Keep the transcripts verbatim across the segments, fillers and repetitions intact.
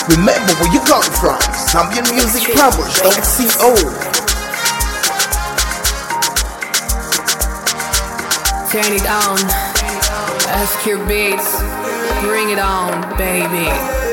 Remember where you come from. Zambian Music Plumbers, don't see old. Turn it on. S Q Beats. Bring it on, baby.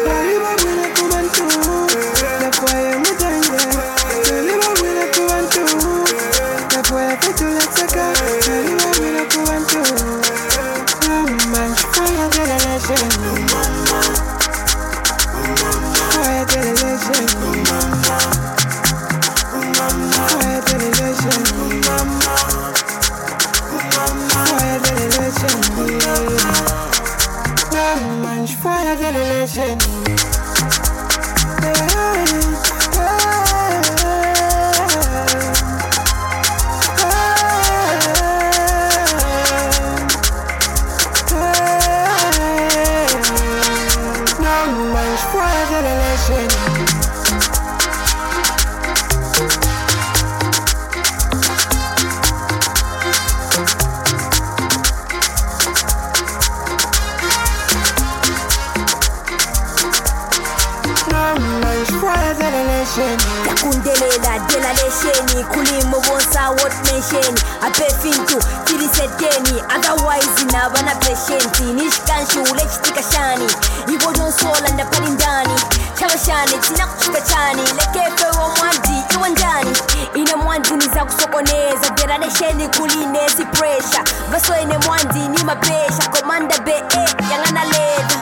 Yakundelela dela lesheni kulimo bonsa what mention abefintu tiliseteni otherwise nabana patient nishikanshu lechitika shani ibo donsola ndapali ndani chabashani tinakuchika chani lekefe wo mwandi iwanjani ine mwandi niza kusokoneza dela lesheni kuline si pressure vaso ine mwandi ni mapesha komanda be eh yangana leda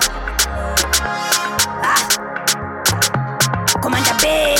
ah komanda be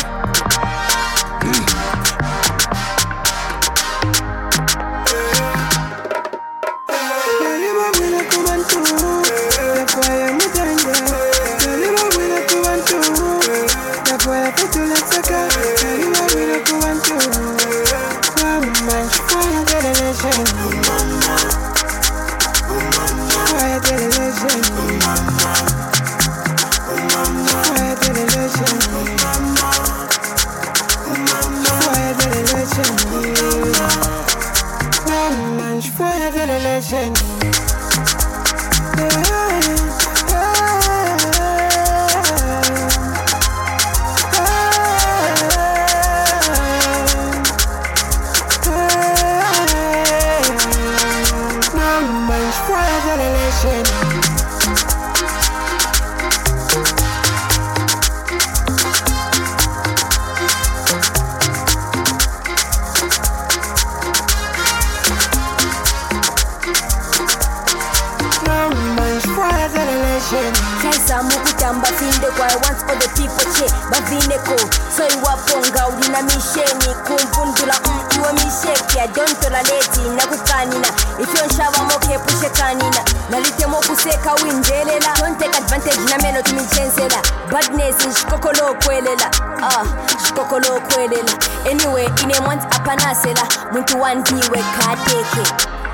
Mukutamba finde kwa once for the people che bavineko so iwaponga ulina misheni kumpundula iwa misheki ya dontola leti na kukanina ifyo nshava moke pushe kanina nalitemo kuseka windelela don't take advantage na meno tumichensela badness nshikokolo kwelela ah shikokolo kwelela anyway ine once apanasela muntu wandiwe kateke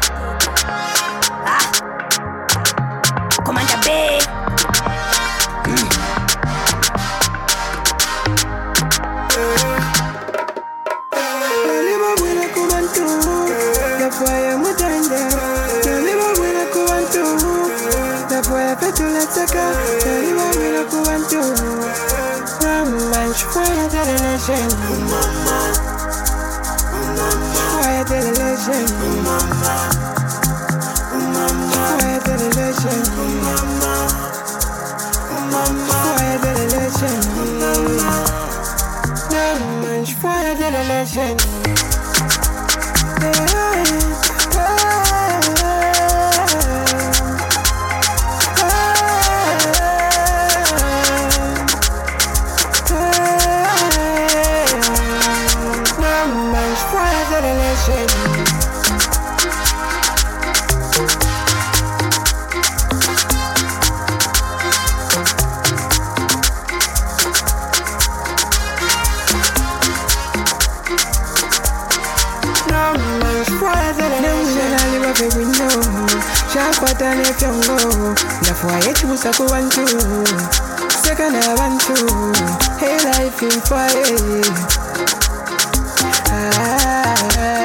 ah Commander Bay Fire to the nation, fire to the nation, fire to the nation, fire to the nation, fire to the nation. Shakwatane fyongo ndafua yetu busaku wantu sekana wantu hey life in fire ah,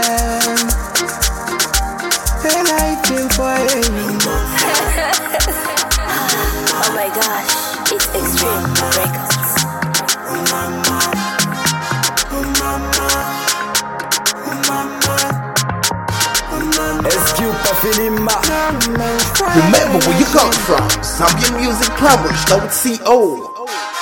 hey life in fire. Oh my gosh, it's Extreme Records. filimba. Remember where you come from. Zambian music published, don't C O.